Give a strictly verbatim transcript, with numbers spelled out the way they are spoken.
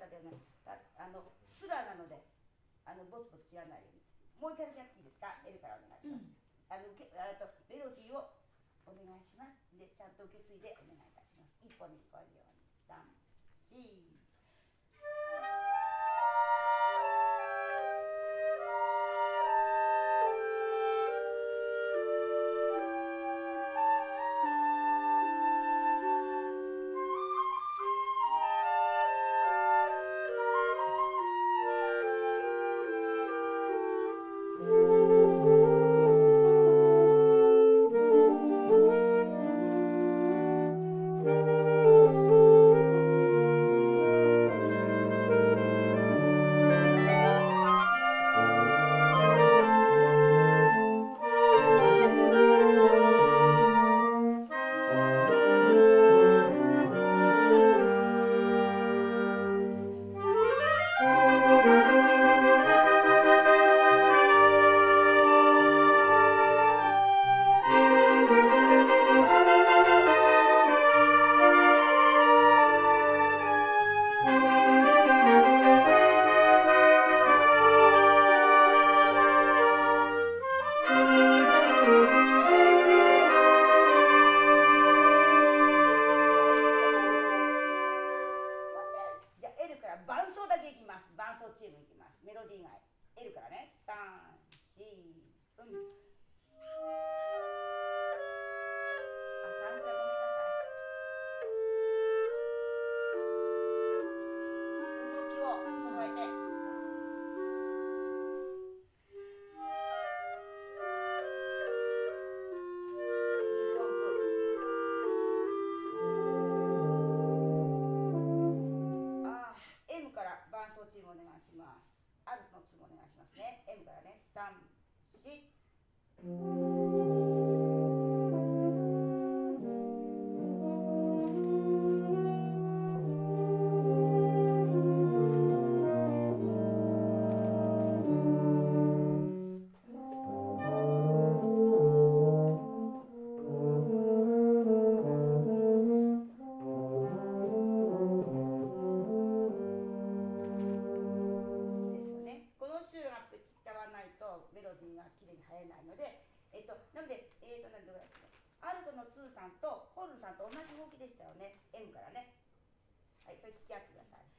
方ではないたあのスラなのであのボツボツ切らないようにもう一回だけやっていいですか。 L からお願いします、うん、あのけあとメロディーをお願いしますでちゃんと受け継いでお願いいたします。一本に聞こえるようにさん、よん伴奏だけいきます。伴奏チームいきます。メロディー以外 L からねさん、よん、うん、あ、さんくらいごめんなさい。動きを揃えてに音符あ M から伴奏チームお願いします。アルトのチームお願いしますね。 M からねさん、よんメロディーがきれいに入らないので、えっと、なので、えっと、なんでアルトのツーさんとホルンさんと同じ動きでしたよね。 M からね。はい、それ聞き合ってください。